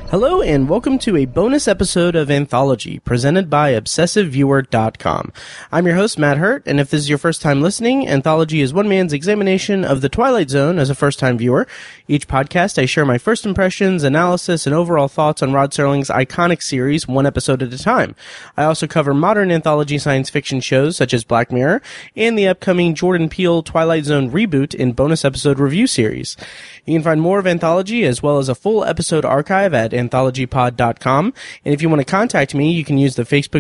Hello and welcome to a bonus episode of Anthology, presented by ObsessiveViewer.com. I'm your host, Matt Hurt, and if this is your first time listening, Anthology is one man's examination of The Twilight Zone as a first-time viewer. Each podcast, I share my first impressions, analysis, and overall thoughts on Rod Serling's iconic series, one episode at a time. I also cover modern anthology science fiction shows, such as Black Mirror, and the upcoming Jordan Peele Twilight Zone reboot in bonus episode review series. You can find more of Anthology, as well as a full episode archive at anthologypod.com. And if you want to contact me, you can use the Facebook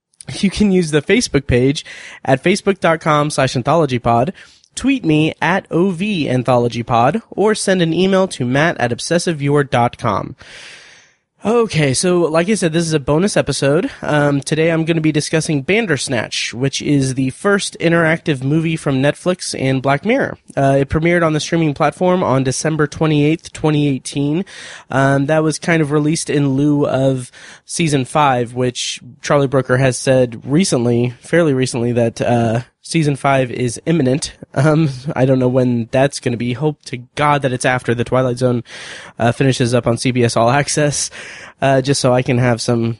page at facebook.com/anthologypod, tweet me at OVAnthologypod, or send an email to matt@obsessiveviewer.com. Okay, so like I said, this is a bonus episode. Today I'm going to be discussing Bandersnatch, which is the first interactive movie from Netflix and Black Mirror. It premiered on the streaming platform on December 28th, 2018. That was kind of released in lieu of Season 5, which Charlie Brooker has said fairly recently, that Season 5 is imminent. I don't know when that's going to be. Hope to God that it's after the Twilight Zone finishes up on CBS All Access, just so I can have some,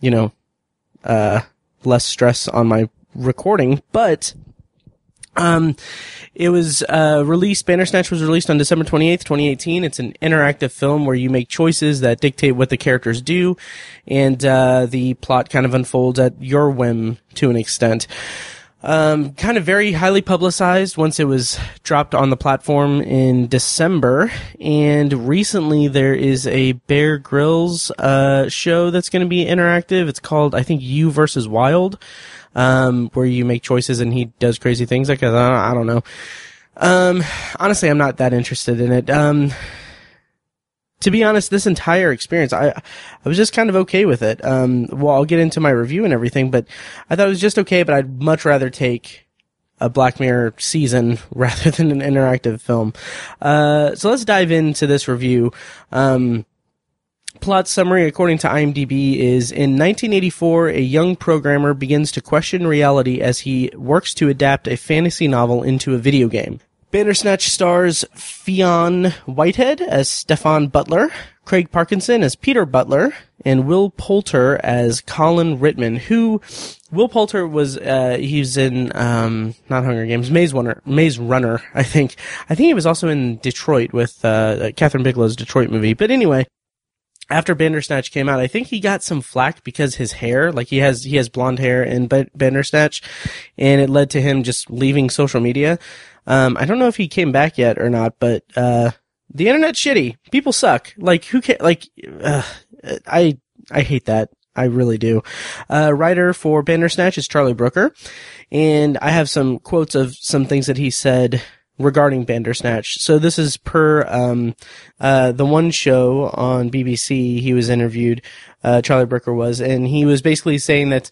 less stress on my recording. But it was Bandersnatch was released on December 28th, 2018. It's an interactive film where you make choices that dictate what the characters do, and the plot kind of unfolds at your whim to an extent. Kind of very highly publicized once it was dropped on the platform in December, and recently there is a Bear Grylls show that's going to be interactive. It's called, I think, You vs. Wild, where you make choices and he does crazy things. Like, I don't know. Honestly, I'm not that interested in it. To be honest, this entire experience, I was just kind of okay with it. Well, I'll get into my review and everything, but I thought it was just okay, but I'd much rather take a Black Mirror season rather than an interactive film. So let's dive into this review. Plot summary, according to IMDb, is in 1984, a young programmer begins to question reality as he works to adapt a fantasy novel into a video game. Bandersnatch stars Fionn Whitehead as Stefan Butler, Craig Parkinson as Peter Butler, and Will Poulter as Colin Rittman, who Will Poulter was, he's in, not Hunger Games, Maze Runner, I think. I think he was also in Detroit with, Catherine Bigelow's Detroit movie. But anyway, after Bandersnatch came out, I think he got some flack because his hair, like he has blonde hair in Bandersnatch, and it led to him just leaving social media. I don't know if he came back yet or not, but, the internet's shitty. People suck. Like, who cares? Like, I hate that. I really do. Writer for Bandersnatch is Charlie Brooker, and I have some quotes of some things that he said regarding Bandersnatch. So this is per, the one show on BBC he was interviewed, Charlie Brooker was, and he was basically saying that,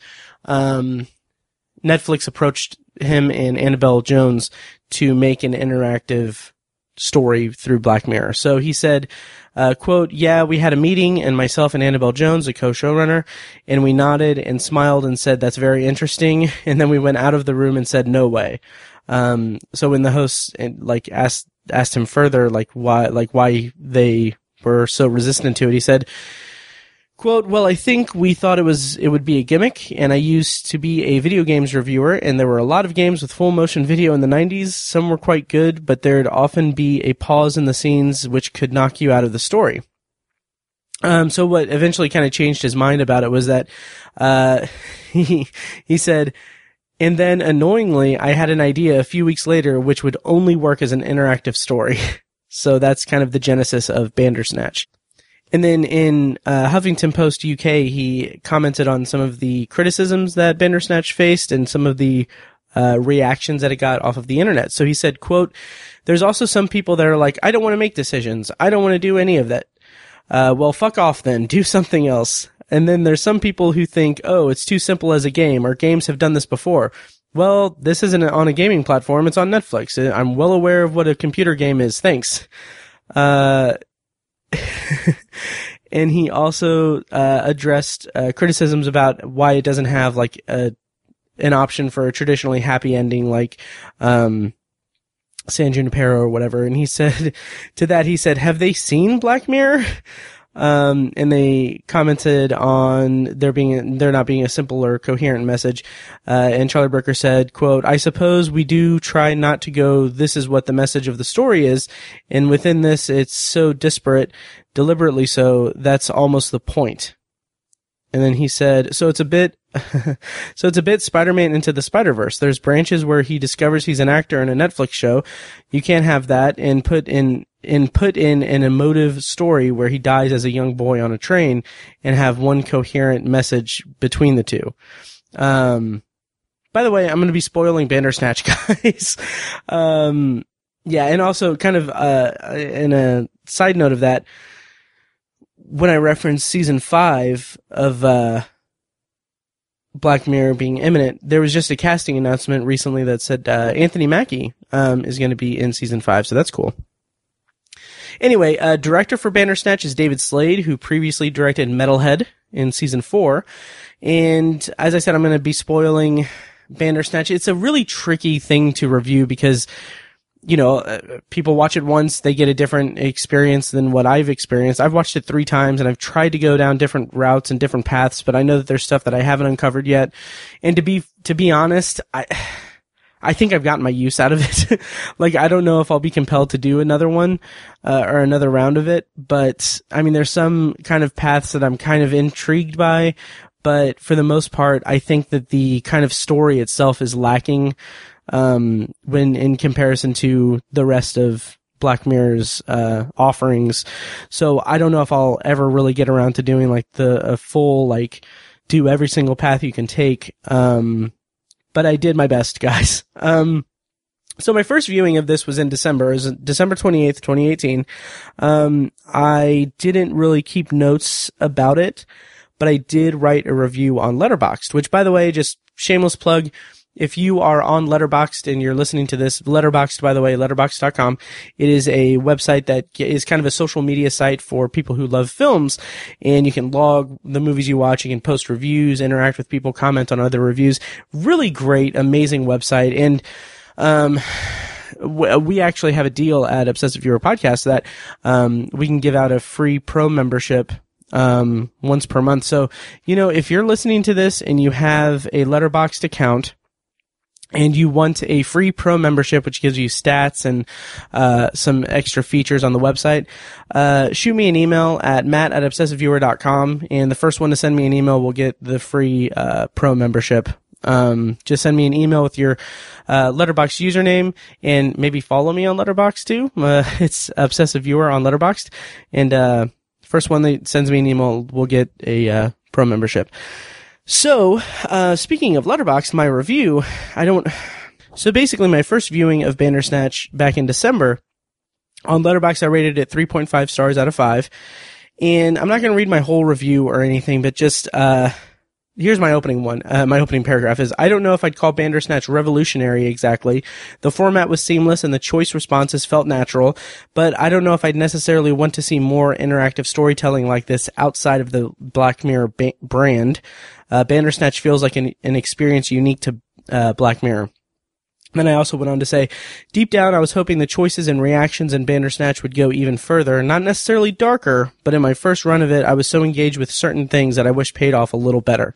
Netflix approached him and Annabelle Jones to make an interactive story through Black Mirror. So he said, quote, "Yeah, we had a meeting, and myself and Annabelle Jones, the co-showrunner, and we nodded and smiled and said, that's very interesting. And then we went out of the room and said, no way." So when the hosts asked him further, why they were so resistant to it, he said, quote, "Well, I think we thought it would be a gimmick, and I used to be a video games reviewer, and there were a lot of games with full motion video in the 90s. Some were quite good, but there'd often be a pause in the scenes which could knock you out of the story." So what eventually kind of changed his mind about it was that, he said, "And then annoyingly, I had an idea a few weeks later which would only work as an interactive story." So that's kind of the genesis of Bandersnatch. And then in Huffington Post UK, he commented on some of the criticisms that Bandersnatch faced and some of the reactions that it got off of the internet. So he said, quote, "There's also some people that are like, I don't want to make decisions. I don't want to do any of that. Well, fuck off then. Do something else. And then there's some people who think, oh, it's too simple as a game, or games have done this before. Well, this isn't on a gaming platform. It's on Netflix. I'm well aware of what a computer game is. Thanks." And he also addressed criticisms about why it doesn't have like an option for a traditionally happy ending like San Junipero or whatever. And he said, have they seen Black Mirror? And they commented on there not being a simple or coherent message. And Charlie Brooker said, quote, "I suppose we do try not to go, this is what the message of the story is. And within this, it's so disparate, deliberately so, that's almost the point." And then he said, so it's a bit Spider-Man Into the Spider-Verse. There's branches where he discovers he's an actor in a Netflix show. You can't have that and put in an emotive story where he dies as a young boy on a train and have one coherent message between the two. By the way, I'm going to be spoiling Bandersnatch, guys. Yeah, and also kind of, in a side note of that, when I referenced season 5 of, Black Mirror being imminent, there was just a casting announcement recently that said, Anthony Mackie, is going to be in season 5, so that's cool. Anyway, director for Bandersnatch is David Slade, who previously directed Metalhead in season 4. And as I said, I'm going to be spoiling Bandersnatch. It's a really tricky thing to review because, you know, people watch it once, they get a different experience than what I've experienced. I've watched it 3 times and I've tried to go down different routes and different paths, but I know that there's stuff that I haven't uncovered yet. And to be honest, I think I've gotten my use out of it. Like, I don't know if I'll be compelled to do another one, or another round of it, but I mean, there's some kind of paths that I'm kind of intrigued by, but for the most part, I think that the kind of story itself is lacking, when in comparison to the rest of Black Mirror's, offerings. So I don't know if I'll ever really get around to doing like a full, like, do every single path you can take. But I did my best, guys. So my first viewing of this was in December. It was December 28th, 2018. I didn't really keep notes about it, but I did write a review on Letterboxd, which, by the way, just shameless plug. If you are on Letterboxd and you're listening to this, Letterboxd, by the way, letterboxd.com, it is a website that is kind of a social media site for people who love films, and you can log the movies you watch, you can post reviews, interact with people, comment on other reviews. Really great, amazing website. And, we actually have a deal at Obsessive Viewer Podcast that, we can give out a free pro membership once per month. So, you know, if you're listening to this and you have a Letterboxd account, and you want a free pro membership, which gives you stats and some extra features on the website, shoot me an email at matt@obsessiveviewer.com, and the first one to send me an email will get the free pro membership. Just send me an email with your Letterboxd username, and maybe follow me on Letterboxd too. It's Obsessive Viewer on Letterboxd, and first one that sends me an email will get a pro membership. So, speaking of Letterboxd, my review, so basically my first viewing of Bandersnatch back in December, on Letterboxd I rated it 3.5 stars out of 5, and I'm not going to read my whole review or anything, but just, here's my opening one. My opening paragraph is, I don't know if I'd call Bandersnatch revolutionary exactly. The format was seamless and the choice responses felt natural, but I don't know if I'd necessarily want to see more interactive storytelling like this outside of the Black Mirror brand. Bandersnatch feels like an experience unique to Black Mirror. Then I also went on to say, deep down, I was hoping the choices and reactions in Bandersnatch would go even further, not necessarily darker, but in my first run of it, I was so engaged with certain things that I wish paid off a little better.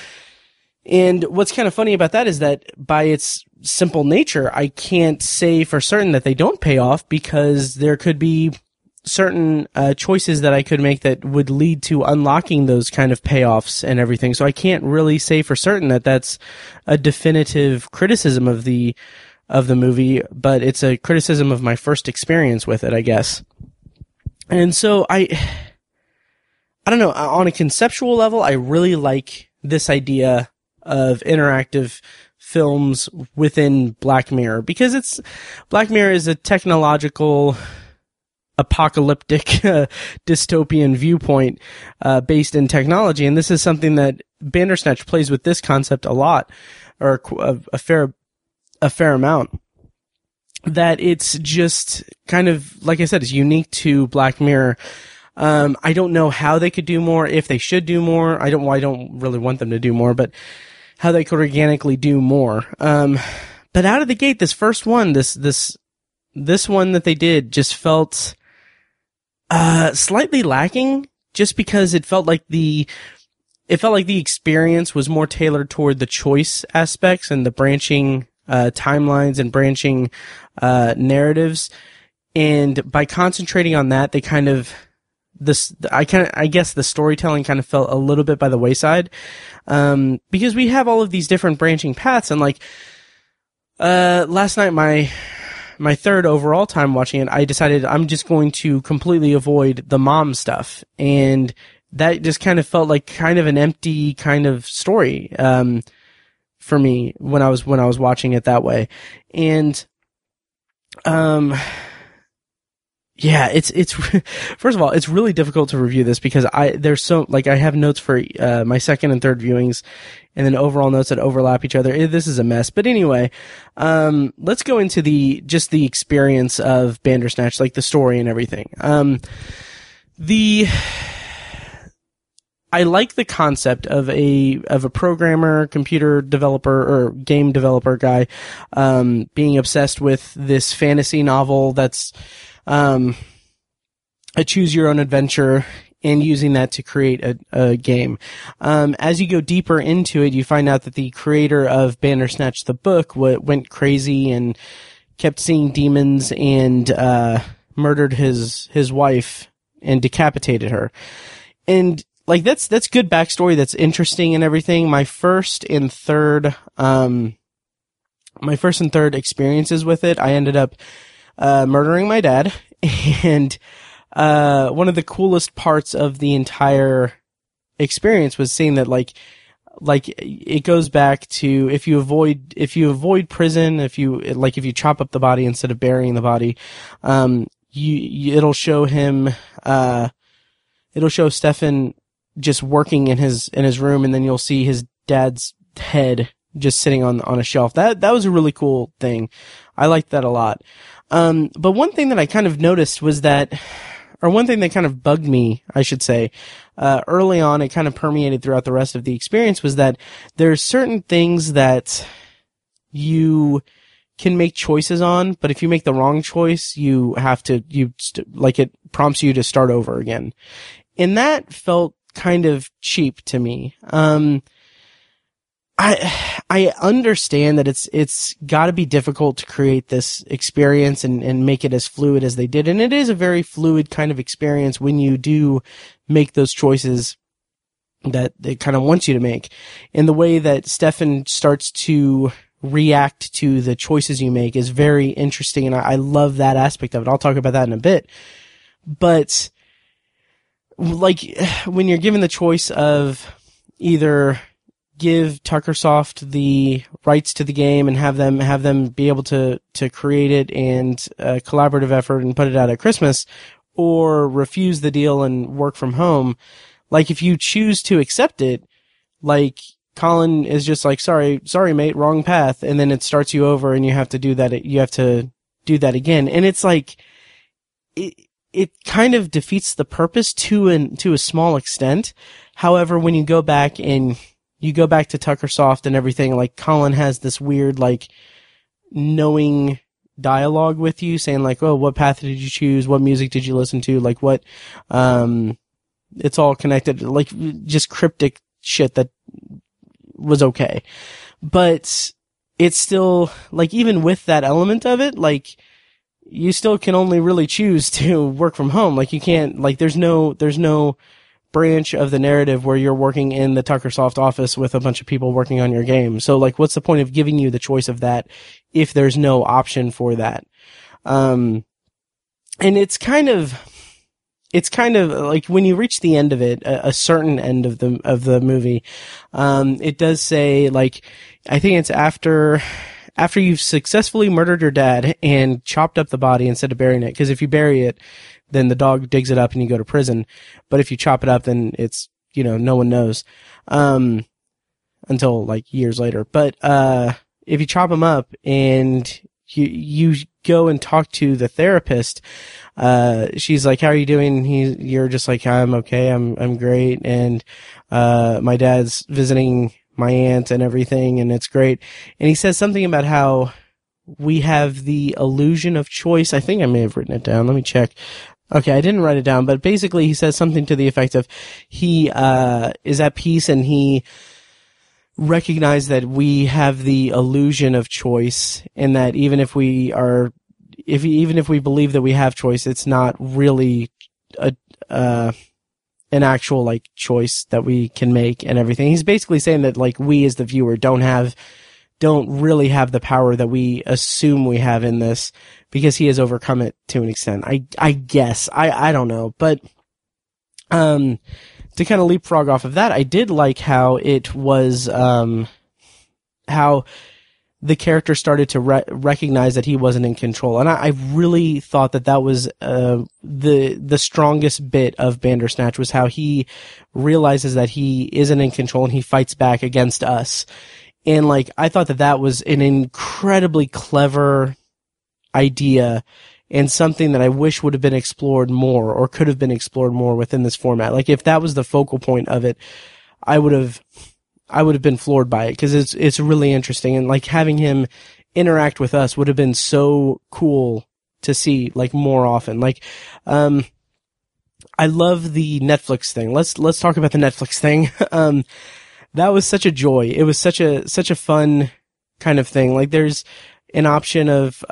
And what's kind of funny about that is that by its simple nature, I can't say for certain that they don't pay off, because there could be certain choices that I could make that would lead to unlocking those kind of payoffs and everything. So I can't really say for certain that that's a definitive criticism of the movie, but it's a criticism of my first experience with it, I guess. And so I don't know, on a conceptual level, I really like this idea of interactive films within Black Mirror, because Black Mirror is a technological apocalyptic dystopian viewpoint based in technology, and this is something that Bandersnatch plays with this concept a lot, or a fair amount. That it's just kind of, like I said, it's unique to Black Mirror. I don't know how they could do more, if they should do more. I don't really want them to do more, but how they could organically do more. But out of the gate, this first one, this one that they did just felt slightly lacking just because it felt like the experience was more tailored toward the choice aspects and the branching timelines and branching narratives. And by concentrating on that, they kind of I guess the storytelling kind of fell a little bit by the wayside, because we have all of these different branching paths. And like last night, my third overall time watching it, I decided I'm just going to completely avoid the mom stuff, and that just kind of felt like kind of an empty kind of story for me when I was watching it that way. And yeah, it's first of all, it's really difficult to review this because I have notes for my second and third viewings, and then overall notes that overlap each other. This is a mess. But anyway, let's go into the experience of Bandersnatch, like the story and everything. I like the concept of a programmer, computer developer, or game developer guy, being obsessed with this fantasy novel that's, a choose your own adventure, and using that to create a game. As you go deeper into it, you find out that the creator of Bandersnatch, the book, went crazy and kept seeing demons and, murdered his wife and decapitated her. And, like, that's good backstory. That's interesting and everything. My first and third experiences with it, I ended up murdering my dad. And one of the coolest parts of the entire experience was seeing that like it goes back to if you avoid prison, if you chop up the body instead of burying the body, it'll show him it'll show Stefan just working in his room, and then you'll see his dad's head just sitting on a shelf. That was a really cool thing. I liked that a lot. But one thing that I kind of noticed was that, or one thing that kind of bugged me, I should say, early on, it kind of permeated throughout the rest of the experience, was that there's certain things that you can make choices on, but if you make the wrong choice, you have to, it prompts you to start over again. And that felt kind of cheap to me. I understand that it's gotta be difficult to create this experience and make it as fluid as they did. And it is a very fluid kind of experience when you do make those choices that it kind of wants you to make. And the way that Stefan starts to react to the choices you make is very interesting. And I love that aspect of it. I'll talk about that in a bit. But like when you're given the choice of either give Tuckersoft the rights to the game and have them be able to create it and a collaborative effort and put it out at Christmas, or refuse the deal and work from home. Like if you choose to accept it, like Colin is just like, sorry mate, wrong path. And then it starts you over and you have to do that. You have to do that again. And it's like, it kind of defeats the purpose to a small extent. However, when you go back to Tuckersoft and everything, like Colin has this weird, like, knowing dialogue with you saying like, oh, what path did you choose? What music did you listen to? Like what, it's all connected, like just cryptic shit that was okay. But it's still, like, even with that element of it, like, you still can only really choose to work from home. Like you can't, like there's no branch of the narrative where you're working in the Tuckersoft office with a bunch of people working on your game. So like what's the point of giving you the choice of that if there's no option for that? And it's kind of like when you reach the end of it, a certain end of the movie, it does say, like, I think it's after you've successfully murdered your dad and chopped up the body instead of burying it. Because if you bury it, then the dog digs it up and you go to prison. But if you chop it up, then it's, no one knows, until like years later. But, if you chop them up and you go and talk to the therapist, she's like, how are you doing? You're just like, I'm okay. I'm great. And, my dad's visiting my aunt and everything, and it's great. And he says something about how we have the illusion of choice. I think I may have written it down. Let me check. Okay, I didn't write it down, but basically he says something to the effect of he is at peace and he recognized that we have the illusion of choice, and that even if we believe that we have choice, it's not really an actual like choice that we can make and everything. He's basically saying that like we as the viewer don't really have the power that we assume we have in this, because he has overcome it to an extent. I guess. I don't know. But to kind of leapfrog off of that, I did like how it was how the character started to recognize that he wasn't in control. And I really thought that was the strongest bit of Bandersnatch, was how he realizes that he isn't in control and he fights back against us. And like, I thought that was an incredibly clever idea and something that I wish would have been explored more, or could have been explored more within this format. Like, if that was the focal point of it, I would have been floored by it, because it's really interesting. And like, having him interact with us would have been so cool to see like more often. Like, I love the Netflix thing. Let's talk about the Netflix thing. That was such a joy. It was such a fun kind of thing. Like, there's an option of,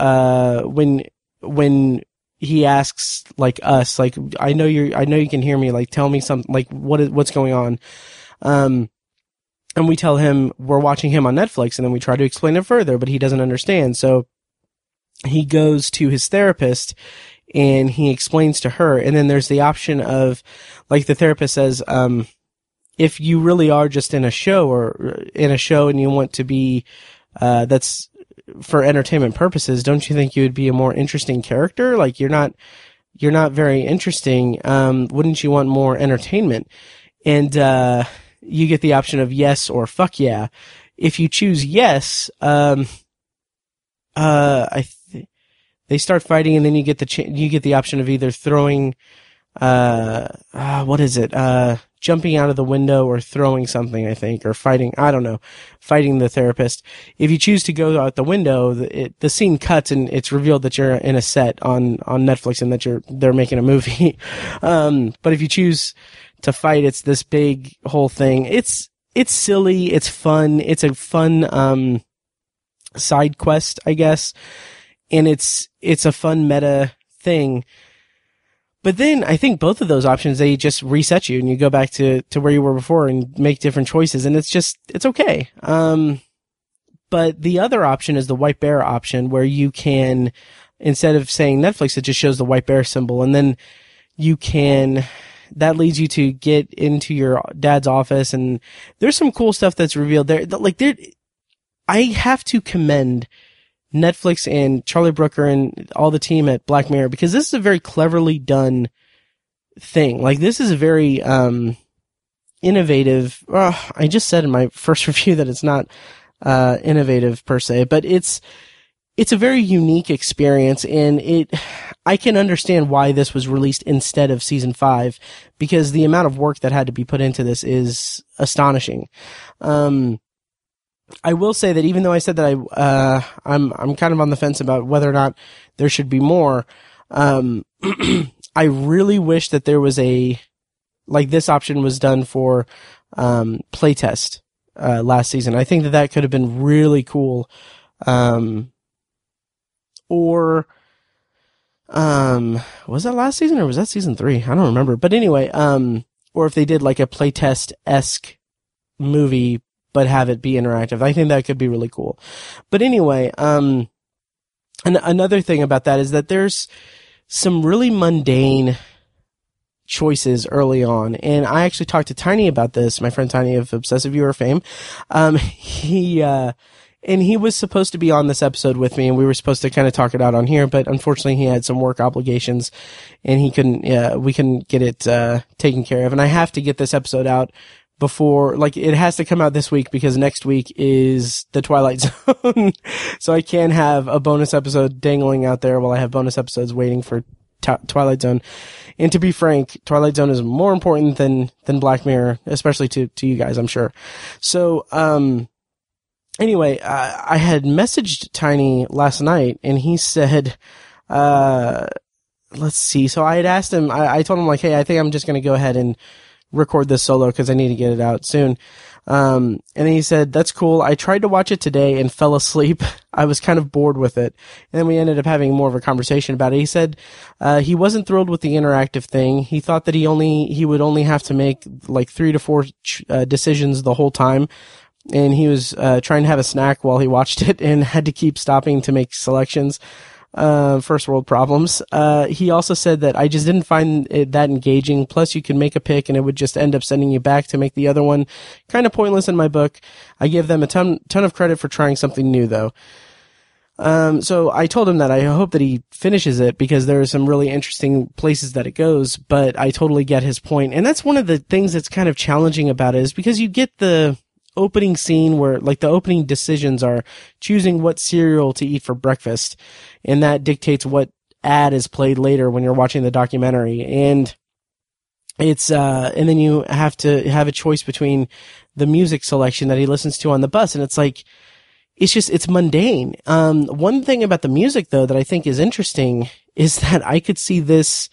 when he asks like us, like, I know you can hear me, like, tell me something, like, what's going on. And we tell him we're watching him on Netflix, and then we try to explain it further, but he doesn't understand. So he goes to his therapist and he explains to her. And then there's the option of, like, the therapist says, if you really are just in a show and you want to be, that's for entertainment purposes, don't you think you would be a more interesting character? Like, you're not very interesting. Wouldn't you want more entertainment? And, you get the option of yes or fuck yeah. If you choose yes, they start fighting, and then you get the option of either throwing, jumping out of the window, or throwing something, I think, or fighting, I don't know, fighting the therapist. If you choose to go out the window, the scene cuts and it's revealed that you're in a set on Netflix and that they're making a movie. But if you choose to fight, it's this big whole thing. It's silly, it's fun, it's a fun, side quest, I guess. And it's a fun meta thing. But then I think both of those options, they just reset you and you go back to where you were before and make different choices, and it's okay. But the other option is the white bear option, where you can, instead of saying Netflix, it just shows the white bear symbol, and then that leads you to get into your dad's office, and there's some cool stuff that's revealed there. I have to commend Netflix and Charlie Brooker and all the team at Black Mirror, because this is a very cleverly done thing. Like, this is a very innovative. I just said in my first review that it's not innovative per se, but it's a very unique experience, and I can understand why this was released instead of season 5, because the amount of work that had to be put into this is astonishing. I will say that even though I said that I'm kind of on the fence about whether or not there should be more, I really wish that there was this option was done for, playtest, last season. I think that could have been really cool. Or, was that last season or was that season 3? I don't remember. But anyway, or if they did like a playtest-esque movie, but have it be interactive. I think that could be really cool. But anyway, and another thing about that is that there's some really mundane choices early on. And I actually talked to Tiny about this, my friend Tiny of Obsessive Viewer fame. He was supposed to be on this episode with me, and we were supposed to kind of talk it out on here, but unfortunately he had some work obligations and we couldn't get it, taken care of. And I have to get this episode out before, like, it has to come out this week, because next week is the Twilight Zone. So I can't have a bonus episode dangling out there while I have bonus episodes waiting for Twilight Zone. And to be frank, Twilight Zone is more important than Black Mirror, especially to you guys, I'm sure. So, anyway, I had messaged Tiny last night, and he said, let's see. So I had asked him, I told him like, hey, I think I'm just going to go ahead and record this solo because I need to get it out soon. And he said, that's cool. I tried to watch it today and fell asleep. I was kind of bored with it. And then we ended up having more of a conversation about it. He said, he wasn't thrilled with the interactive thing. He thought that he would only have to make like 3 to 4 decisions the whole time. And he was, trying to have a snack while he watched it and had to keep stopping to make selections. First world problems. He also said that I just didn't find it that engaging. Plus you could make a pick and it would just end up sending you back to make the other one. Kind of pointless in my book. I give them a ton of credit for trying something new though. So I told him that I hope that he finishes it because there are some really interesting places that it goes, but I totally get his point. And that's one of the things that's kind of challenging about it is because you get the opening scene where like the opening decisions are choosing what cereal to eat for breakfast, and that dictates what ad is played later when you're watching the documentary. And it's and then you have to have a choice between the music selection that he listens to on the bus, and it's like it's mundane. One thing about the music though that I think is interesting is that I could see this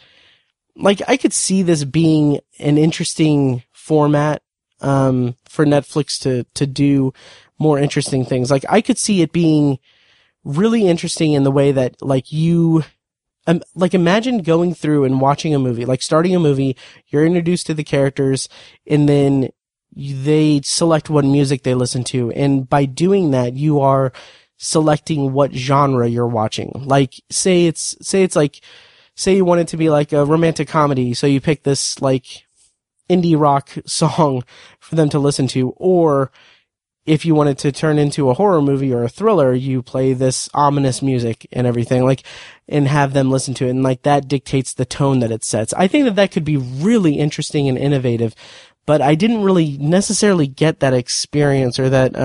being an interesting format for Netflix to do more interesting things. Like I could see it being really interesting in the way that like imagine going through and watching a movie, like starting a movie, you're introduced to the characters and then they select what music they listen to. And by doing that, you are selecting what genre you're watching. Like say you want it to be like a romantic comedy. So you pick this like indie rock song for them to listen to, or if you want it to turn into a horror movie or a thriller, you play this ominous music and everything, like, and have them listen to it, and like that dictates the tone that it sets. I think that could be really interesting and innovative, but I didn't really necessarily get that experience or that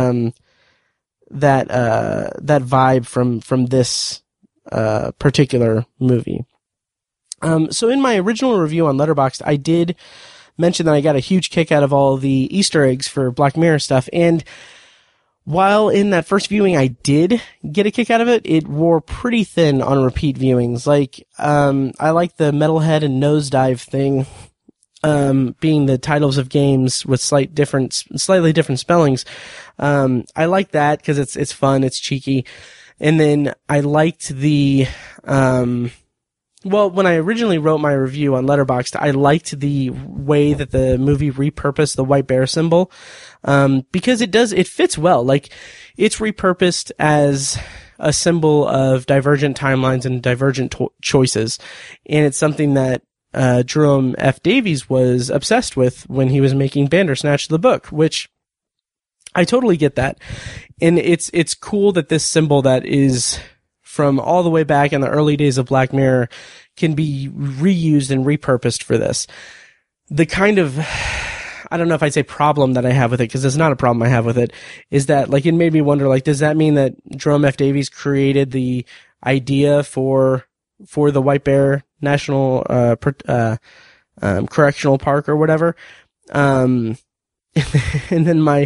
vibe from this particular movie. So in my original review on Letterboxd, I did mention that I got a huge kick out of all the Easter eggs for Black Mirror stuff. And while in that first viewing I did get a kick out of it, it wore pretty thin on repeat viewings. Like, I like the Metalhead and Nosedive thing, being the titles of games with slightly different spellings. I like that because it's fun, it's cheeky. And then I liked the, well, when I originally wrote my review on Letterboxd, I liked the way that the movie repurposed the white bear symbol, because it fits well. Like, it's repurposed as a symbol of divergent timelines and divergent choices. And it's something that, Jerome F. Davies was obsessed with when he was making Bandersnatch the book, which I totally get that. And it's cool that this symbol that is from all the way back in the early days of Black Mirror can be reused and repurposed for this. The kind of, I don't know if I'd say problem that I have with it, because it's not a problem I have with it, is that, like, it made me wonder, like, does that mean that Jerome F. Davies created the idea for the White Bear National, Correctional Park or whatever? And then my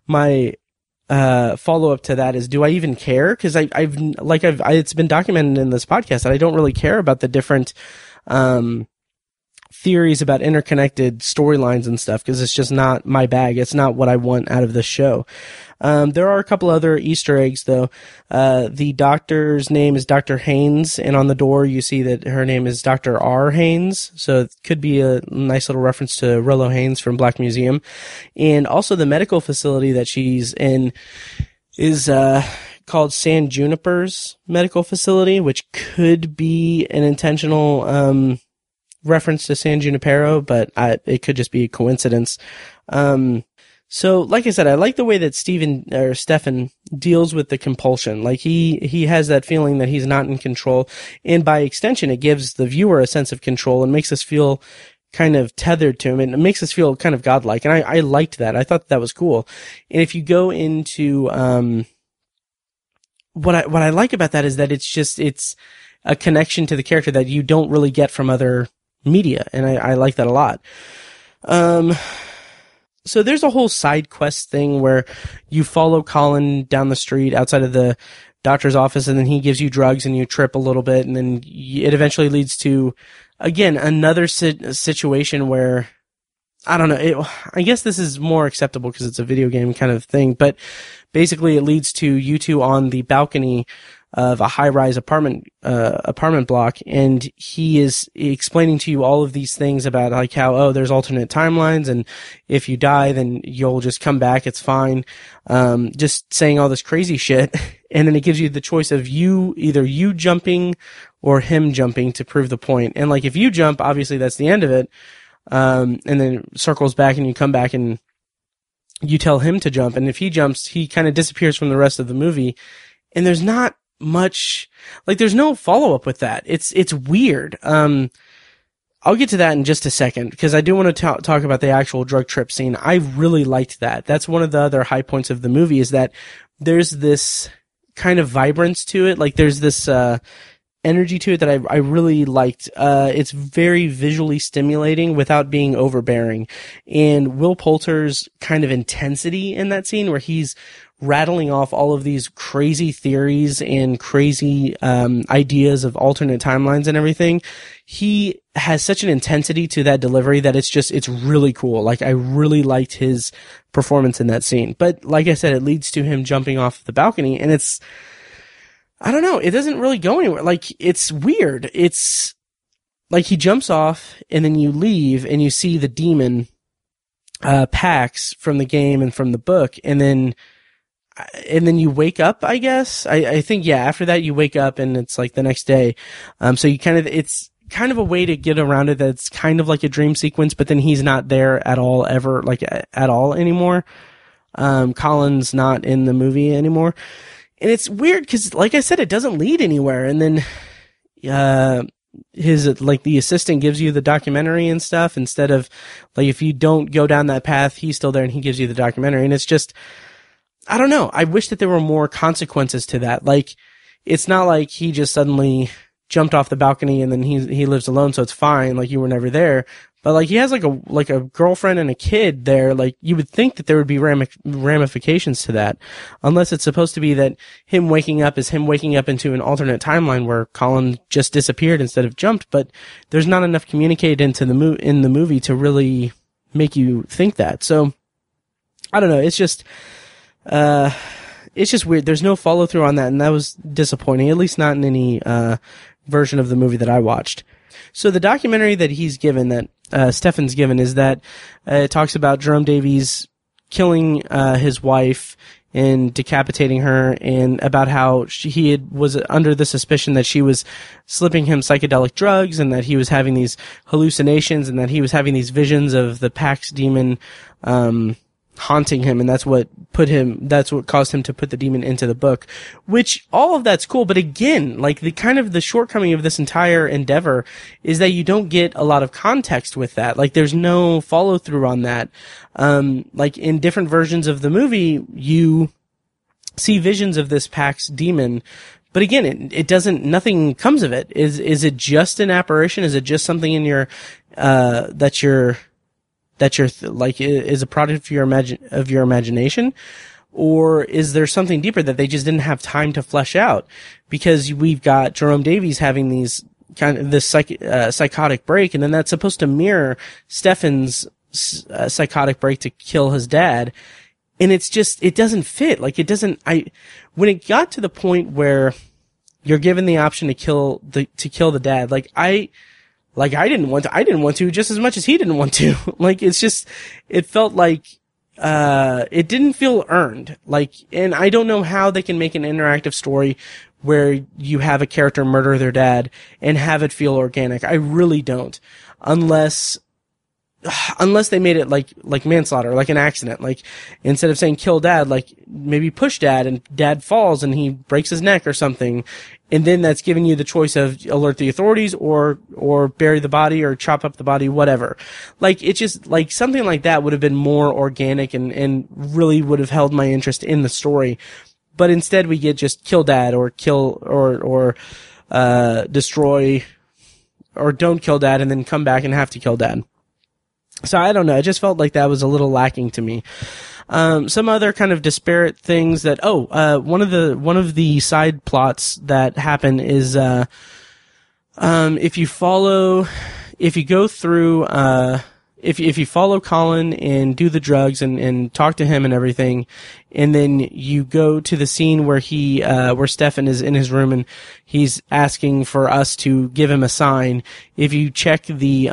follow up to that is, do I even care? Cause it's been documented in this podcast that I don't really care about the different, theories about interconnected storylines and stuff, because it's just not my bag. It's not what I want out of this show. There are a couple other Easter eggs though. The doctor's name is Dr. Haynes, and on the door you see that her name is Dr. R. Haynes. So it could be a nice little reference to Rollo Haynes from Black Museum. And also the medical facility that she's in is, called San Juniper's Medical Facility, which could be an intentional, reference to San Junipero, but it could just be a coincidence. So like I said, I like the way that Stefan deals with the compulsion. Like he has that feeling that he's not in control, and by extension it gives the viewer a sense of control and makes us feel kind of tethered to him, and it makes us feel kind of godlike. And I liked that. I thought that was cool. And if you go into what I like about that is that it's a connection to the character that you don't really get from other media, and I like that a lot. So there's a whole side quest thing where you follow Colin down the street outside of the doctor's office, and then he gives you drugs and you trip a little bit, and then it eventually leads to, again, another situation where, I don't know, I guess this is more acceptable because it's a video game kind of thing, but basically it leads to you two on the balcony of a high-rise apartment block, and he is explaining to you all of these things about like how, there's alternate timelines, and if you die, then you'll just come back, it's fine. Just saying all this crazy shit, and then it gives you the choice of either you jumping or him jumping to prove the point. And like, if you jump, obviously that's the end of it, and then it circles back and you come back and you tell him to jump, and if he jumps, he kind of disappears from the rest of the movie, and there's not much, like, there's no follow-up with that. It's weird. I'll get to that in just a second, because I do want to talk about the actual drug trip scene. I really liked that. That's one of the other high points of the movie, is that there's this kind of vibrance to it. Like, there's this energy to it that I really liked. It's very visually stimulating without being overbearing. And Will Poulter's kind of intensity in that scene, where he's rattling off all of these crazy theories and crazy ideas of alternate timelines and everything, he has such an intensity to that delivery that it's really cool. Like, I really liked his performance in that scene. But like I said, it leads to him jumping off the balcony, and I don't know, it doesn't really go anywhere. Like, it's weird. It's like he jumps off, and then you leave and you see the demon Pax from the game and from the book, and then you wake up, I guess. I think, yeah, after that you wake up and it's like the next day. So you it's kind of a way to get around it that's kind of like a dream sequence, but then he's not there at all, ever, like, at all anymore. Colin's not in the movie anymore. And it's weird because, like I said, it doesn't lead anywhere. And then, the assistant gives you the documentary and stuff instead of, like, if you don't go down that path, he's still there and he gives you the documentary. And it's just, I don't know. I wish that there were more consequences to that. Like, it's not like he just suddenly jumped off the balcony and then he lives alone, so it's fine. Like, you were never there. But like, he has like a girlfriend and a kid there. Like, you would think that there would be ramifications to that, unless it's supposed to be that him waking up is him waking up into an alternate timeline where Colin just disappeared instead of jumped. But there's not enough communicated in the movie to really make you think that. So I don't know. It's just weird. There's no follow through on that, and that was disappointing, at least not in any version of the movie that I watched. So the documentary that he's given, that Stefan's given, is that it talks about Jerome Davies killing his wife and decapitating her, and about how he was under the suspicion that she was slipping him psychedelic drugs, and that he was having these hallucinations, and that he was having these visions of the Pax demon haunting him, and that's what caused him to put the demon into the book, which all of that's cool. But again, like, the shortcoming of this entire endeavor is that you don't get a lot of context with that. Like, there's no follow through on that. Like, in different versions of the movie, you see visions of this Pax demon, but again, it doesn't, nothing comes of it. Is it just an apparition? Is it just something in your, is a product of your imagination? Or is there something deeper that they just didn't have time to flesh out? Because we've got Jerome Davies having this psychotic break, and then that's supposed to mirror Stefan's psychotic break to kill his dad. And it's just, it doesn't fit. Like, it doesn't, when it got to the point where you're given the option to kill the dad, I didn't want to just as much as he didn't want to. Like, it's just, it felt like, it didn't feel earned. Like, and I don't know how they can make an interactive story where you have a character murder their dad and have it feel organic. I really don't. Unless they made it like manslaughter, like an accident. Like, instead of saying kill dad, like, maybe push dad and dad falls and he breaks his neck or something. And then that's giving you the choice of alert the authorities or bury the body or chop up the body, whatever. Like, it's just, like, something like that would have been more organic and really would have held my interest in the story. But instead we get just kill dad or kill or destroy, or don't kill dad and then come back and have to kill dad. So I don't know. It just felt like that was a little lacking to me. Some other kind of disparate things that, one of the side plots that happen is, if you follow Colin and do the drugs and talk to him and everything, and then you go to the scene where where Stefan is in his room and he's asking for us to give him a sign. If you check the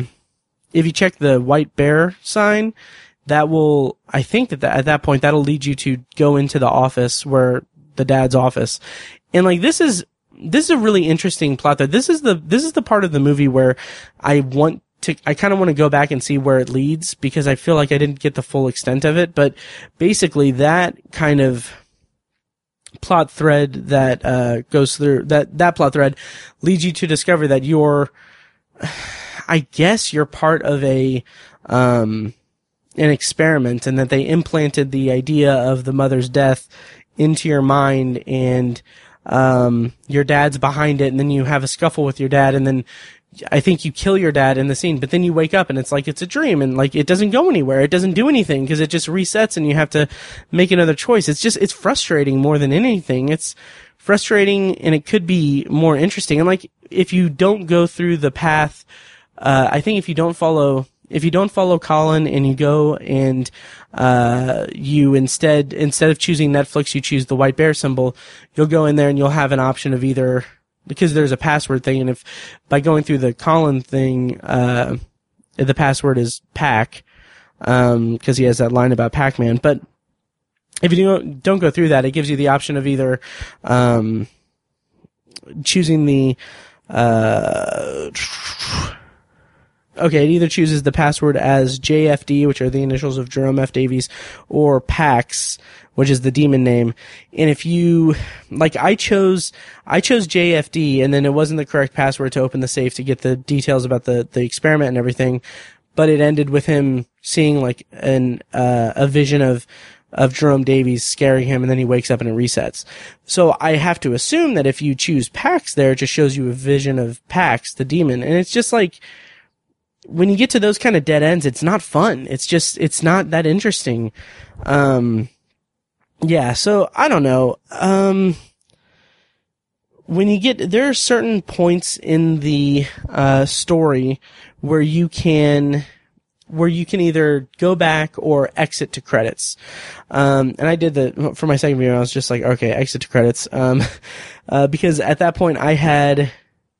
white bear sign, I think that at that point that'll lead you to go into the office, where the dad's office. And like, this is a really interesting plot there. This is the part of the movie where I kind of want to go back and see where it leads, because I feel like I didn't get the full extent of it. But basically, that kind of plot thread that goes through that plot thread leads you to discover that I guess you're part of an experiment, and that they implanted the idea of the mother's death into your mind, and your dad's behind it, and then you have a scuffle with your dad, and then I think you kill your dad in the scene, but then you wake up and it's like it's a dream, and like it doesn't go anywhere. It doesn't do anything because it just resets and you have to make another choice. It's frustrating more than anything. It's frustrating, and it could be more interesting. And like, if you don't go through the path, I think if you don't follow Colin and you go and you instead of choosing Netflix, you choose the white bear symbol, you'll go in there and you'll have an option of either, because there's a password thing, and if by going through the Colin thing, the password is Pac, because he has that line about Pac-Man. But if you don't go through that, it gives you the option of either choosing the it either chooses the password as JFD, which are the initials of Jerome F. Davies, or Pax, which is the demon name. And if you, like, I chose JFD, and then it wasn't the correct password to open the safe to get the details about the experiment and everything, but it ended with him seeing like a vision of Jerome Davies scaring him, and then he wakes up and it resets. So I have to assume that if you choose Pax there, it just shows you a vision of Pax, the demon. And it's just like, when you get to those kind of dead ends, it's not fun. It's not that interesting. Yeah, so I don't know. There are certain points in the story where you can either go back or exit to credits. And I did for my second video, I was just like, okay, exit to credits. Because at that point I had,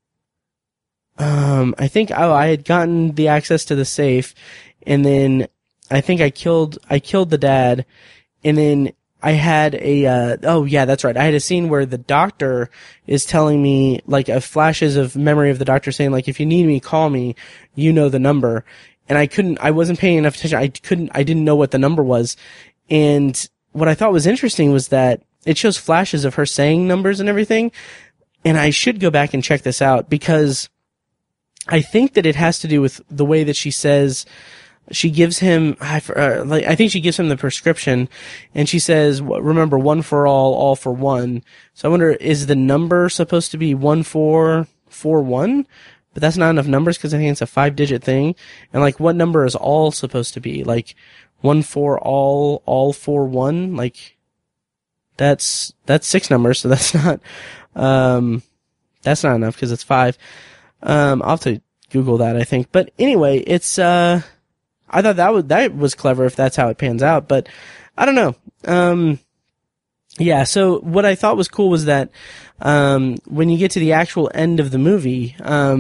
I think I had gotten the access to the safe, and then I think I killed the dad, and then I had that's right. I had a scene where the doctor is telling me, like, flashes of memory of the doctor saying, like, if you need me, call me, you know the number. And I wasn't paying enough attention. I didn't know what the number was. And what I thought was interesting was that it shows flashes of her saying numbers and everything. And I should go back and check this out, because I think that it has to do with the way that she says, she gives him, I think she gives him the prescription, and she says, remember, one for all for one. So I wonder, is the number supposed to be 1441? But that's not enough numbers, because I think it's a 5-digit thing. And like, what number is all supposed to be? Like, 1 for all for one? Like, that's 6 numbers, so that's not enough, because it's 5. I'll have to Google that, I think. But anyway, it's, I thought that was clever if that's how it pans out, but I don't know. Yeah, so what I thought was cool was that, when you get to the actual end of the movie,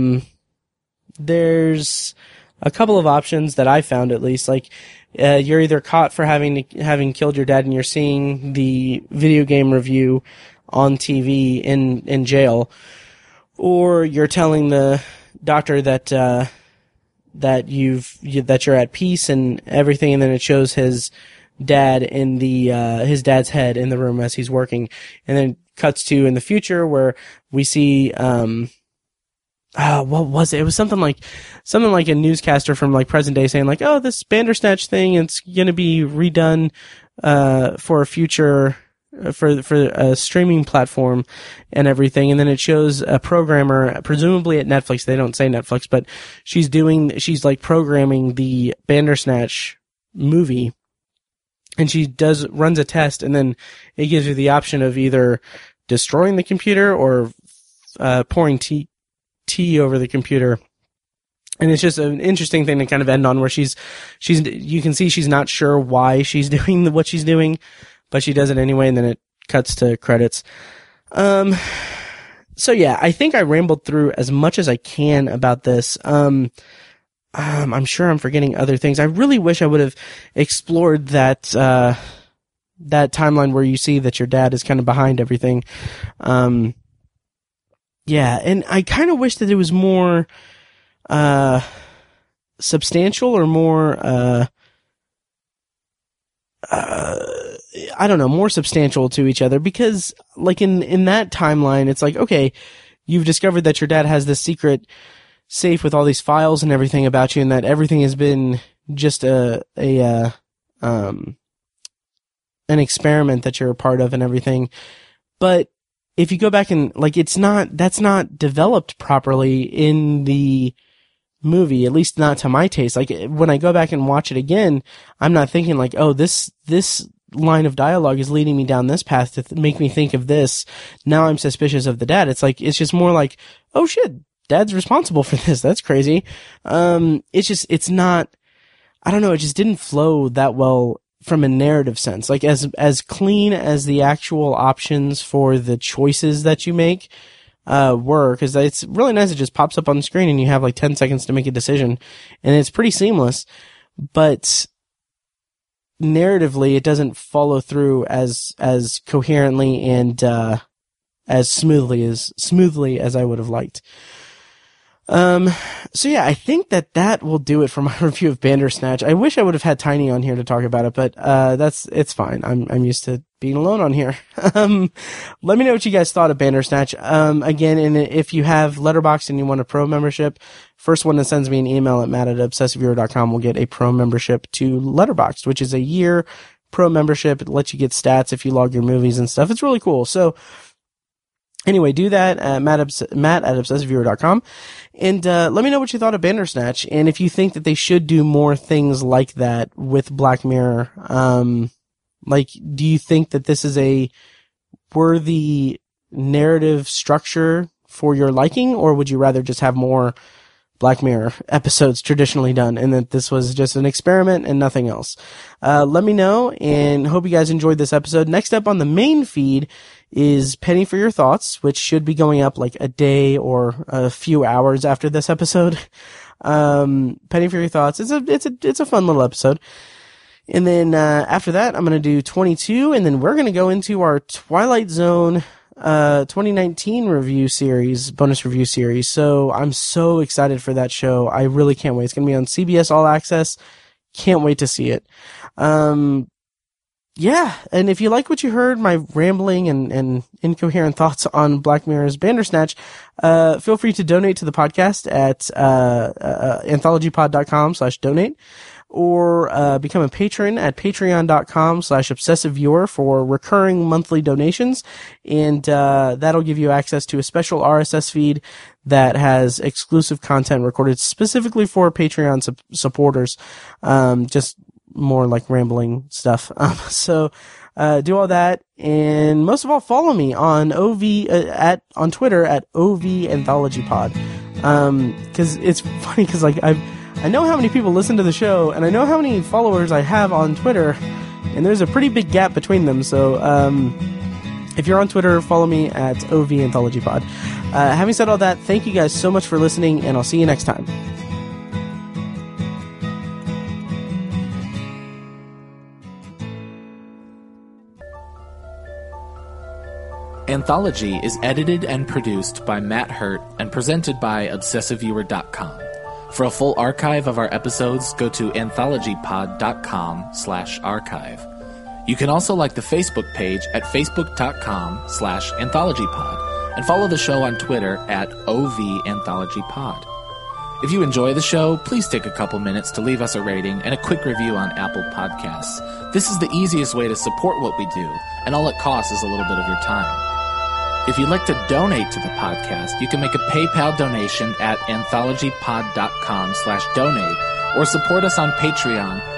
there's a couple of options that I found, at least. Like, you're either caught for having killed your dad, and you're seeing the video game review on TV in jail, or you're telling the doctor that you're at peace and everything, and then it shows his dad in his dad's head in the room as he's working, and then cuts to in the future where we see what was it? It was something like a newscaster from like present day saying like, oh, this Bandersnatch thing, it's gonna be redone for a future. For a streaming platform and everything. And then it shows a programmer, presumably at Netflix. They don't say Netflix, but she's like programming the Bandersnatch movie. and she runs a test, and then it gives you the option of either destroying the computer or pouring tea over the computer. And it's just an interesting thing to kind of end on, where you can see she's not sure why she's doing what she's doing, but she does it anyway, and then it cuts to credits. So yeah, I think I rambled through as much as I can about this. I'm sure I'm forgetting other things. I really wish I would have explored that timeline where you see that your dad is kind of behind everything. Yeah, and I kind of wish that it was more substantial, or more I don't know, more substantial to each other, because like in that timeline, it's like, okay, you've discovered that your dad has this secret safe with all these files and everything about you, and that everything has been just an experiment that you're a part of and everything. But if you go back and like, that's not developed properly in the movie, at least not to my taste. Like, when I go back and watch it again, I'm not thinking like, oh, this line of dialogue is leading me down this path to make me think of this. Now I'm suspicious of the dad. It's like, it's just more like, oh shit, dad's responsible for this. That's crazy. It's not, I don't know, it just didn't flow that well from a narrative sense. Like, as clean as the actual options for the choices that you make were, because it's really nice. It just pops up on the screen and you have like 10 seconds to make a decision, and it's pretty seamless. But narratively, it doesn't follow through as coherently and as smoothly as I would have liked. So yeah, I think that will do it for my review of Bandersnatch. I wish I would have had Tiny on here to talk about it, but it's fine. I'm used to being alone on here. Let me know what you guys thought of Bandersnatch. Again, and if you have Letterboxd and you want a pro membership, first one that sends me an email at matt@obsessiveviewer.com will get a pro membership to Letterboxd, which is a year pro membership. It lets you get stats if you log your movies and stuff. It's really cool. So anyway, do that at matt@obsessiveviewer.com. And let me know what you thought of Bandersnatch, and if you think that they should do more things like that with Black Mirror. Like, do you think that this is a worthy narrative structure for your liking, or would you rather just have more Black Mirror episodes traditionally done, and that this was just an experiment and nothing else? Let me know, and hope you guys enjoyed this episode. Next up on the main feed is Penny for Your Thoughts, which should be going up like a day or a few hours after this episode. Penny for Your Thoughts. It's a fun little episode. And then, after that, I'm going to do 22, and then we're going to go into our Twilight Zone 2019 review series, bonus review series. So I'm so excited for that show. I really can't wait. It's going to be on CBS All Access. Can't wait to see it. Yeah. And if you like what you heard, my rambling and incoherent thoughts on Black Mirror's Bandersnatch, feel free to donate to the podcast at, anthologypod.com/donate. Or become a patron at patreon.com/obsessiveviewer for recurring monthly donations, and that'll give you access to a special RSS feed that has exclusive content recorded specifically for Patreon supporters, just more like rambling stuff. So do all that, and most of all, follow me on on Twitter at OVAnthologyPod, because it's funny, because like I know how many people listen to the show, and I know how many followers I have on Twitter, and there's a pretty big gap between them. So, if you're on Twitter, follow me at OVAnthologyPod. Having said all that, thank you guys so much for listening, and I'll see you next time. Anthology is edited and produced by Matt Hurt and presented by ObsessiveViewer.com. For a full archive of our episodes, go to anthologypod.com/archive. You can also like the Facebook page at facebook.com/anthologypod and follow the show on Twitter at OVAnthologyPod. If you enjoy the show, please take a couple minutes to leave us a rating and a quick review on Apple Podcasts. This is the easiest way to support what we do, and all it costs is a little bit of your time. If you'd like to donate to the podcast, you can make a PayPal donation at anthologypod.com/donate or support us on Patreon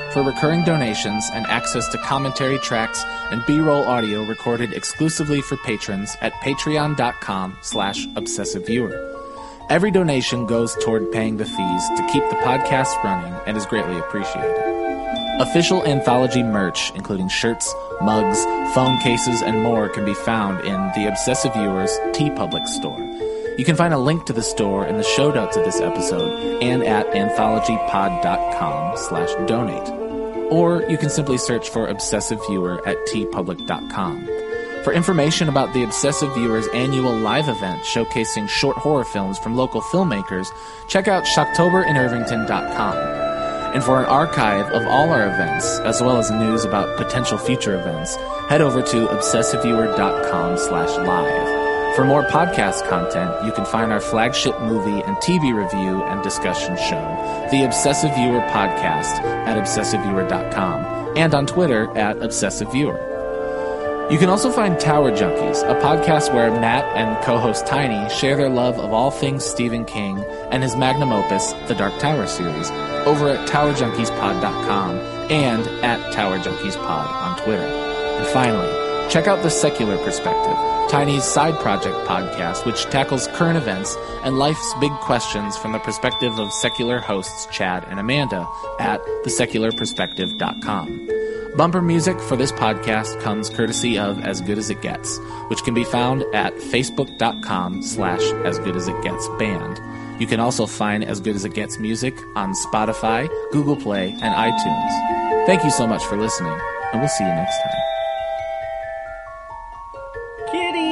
for recurring donations and access to commentary tracks and B-roll audio recorded exclusively for patrons at patreon.com/obsessiveviewer. Every donation goes toward paying the fees to keep the podcast running and is greatly appreciated. Official Anthology merch, including shirts, mugs, phone cases, and more, can be found in the Obsessive Viewers TeePublic store. You can find a link to the store in the show notes of this episode and at anthologypod.com/donate. Or you can simply search for Obsessive Viewer at teepublic.com. For information about the Obsessive Viewers annual live event showcasing short horror films from local filmmakers, check out shocktoberInIrvington.com. And for an archive of all our events, as well as news about potential future events, head over to obsessiveviewer.com/live. For more podcast content, you can find our flagship movie and TV review and discussion show, The Obsessive Viewer Podcast, at obsessiveviewer.com, and on Twitter at obsessiveviewer. You can also find Tower Junkies, a podcast where Matt and co-host Tiny share their love of all things Stephen King and his magnum opus, The Dark Tower series, over at towerjunkiespod.com and at towerjunkiespod on Twitter. And finally, check out The Secular Perspective, Tiny's side project podcast, which tackles current events and life's big questions from the perspective of secular hosts Chad and Amanda at thesecularperspective.com. Bumper music for this podcast comes courtesy of As Good As It Gets, which can be found at facebook.com/asgoodasitgetsband. You can also find As Good As It Gets music on Spotify, Google Play, and iTunes. Thank you so much for listening, and we'll see you next time. Kitty!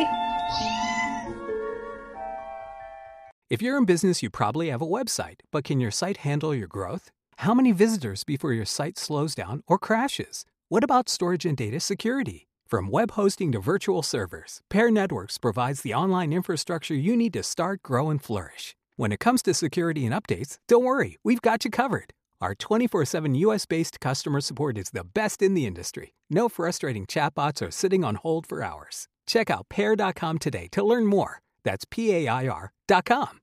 If you're in business, you probably have a website, but can your site handle your growth? How many visitors before your site slows down or crashes? What about storage and data security? From web hosting to virtual servers, Pair Networks provides the online infrastructure you need to start, grow, and flourish. When it comes to security and updates, don't worry, we've got you covered. Our 24/7 US-based customer support is the best in the industry. No frustrating chatbots or sitting on hold for hours. Check out pair.com today to learn more. That's PAIR.com.